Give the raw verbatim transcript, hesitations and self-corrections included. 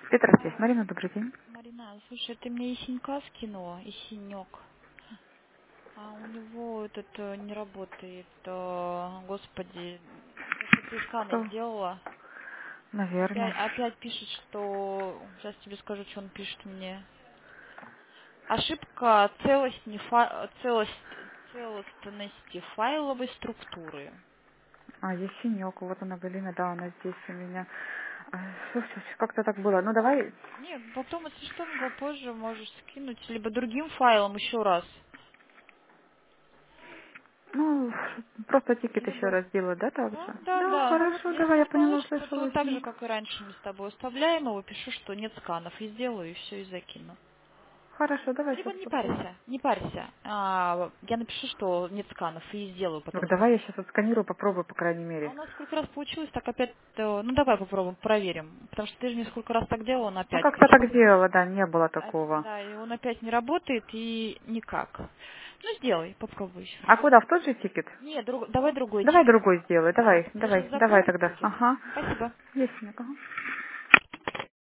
Петр здесь. А, Марина, добрый день. Марина, слушай, ты мне и синька скинула, и синек. А у него этот э, не работает. э, Господи, то, что ты сканы Что? сделала. Наверное. Опять, опять пишет, что... Сейчас тебе скажу, что он пишет мне. Ошибка целостни фа- целост- целостности файловой структуры. А, Ясенек, вот она, Галина, да, она здесь у меня. А, слушай, как-то так было. Ну, давай, Не, потом, если что, го- позже можешь скинуть, либо другим файлом еще раз. ну, просто тикет еще Либо раз делать, да, так Да, же? да, Да, да. Ну вот хорошо, давай, если я не поняла, получится, услышала, то так же, возьму. как и раньше мы с тобой оставляем его, пишу, что нет сканов, и сделаю, и все, и закину. Хорошо, давай Либо сейчас не попробуем. парься, не парься. А, я напишу, что нет сканов, и сделаю Так, потом. давай я сейчас отсканирую, попробую, по крайней А мере. у нас сколько раз получилось, так опять, э, ну давай попробуем, проверим. Потому что ты же мне сколько раз так делал, он Ну, опять. как-то так делала, да, не было А, такого. Да, и он опять не работает, и никак. Ну сделай, попробуй еще раз. А куда, в тот же тикет? Нет, друг- давай другой Давай тикет. другой сделай, Да, давай, я сейчас давай, давай закрою тогда. будет. Ага. Спасибо. Ясенек, ага.